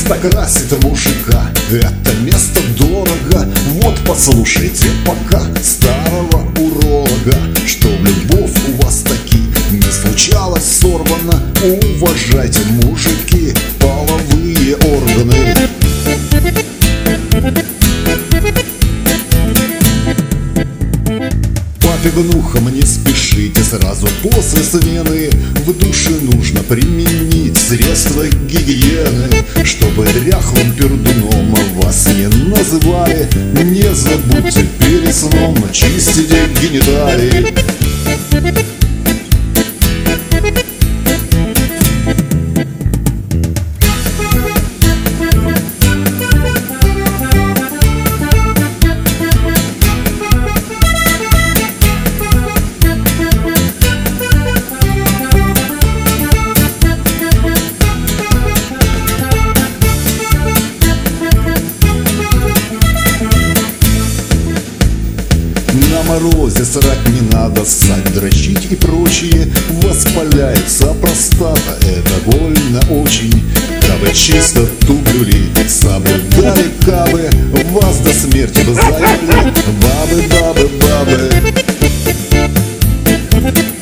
Место красит мужика, это место дорого. Вот послушайте пока старого уролога, чтоб любовь у вас таки не случалось сорвана. Уважайте, мужики, половые органы. Папе-внухам не спешите сразу после смены. В душе нужно применить средства гигиены, чтобы дряхлым пердуном вас не называли. Не забудьте перед сном чистить гениталии. На морозе срать не надо, ссать, дрочить и прочее. Воспаляется простата, это больно очень. Кабы чисто тубрюли, соблюдали кабы, вас до смерти бы заебли. Бабы, бабы, бабы.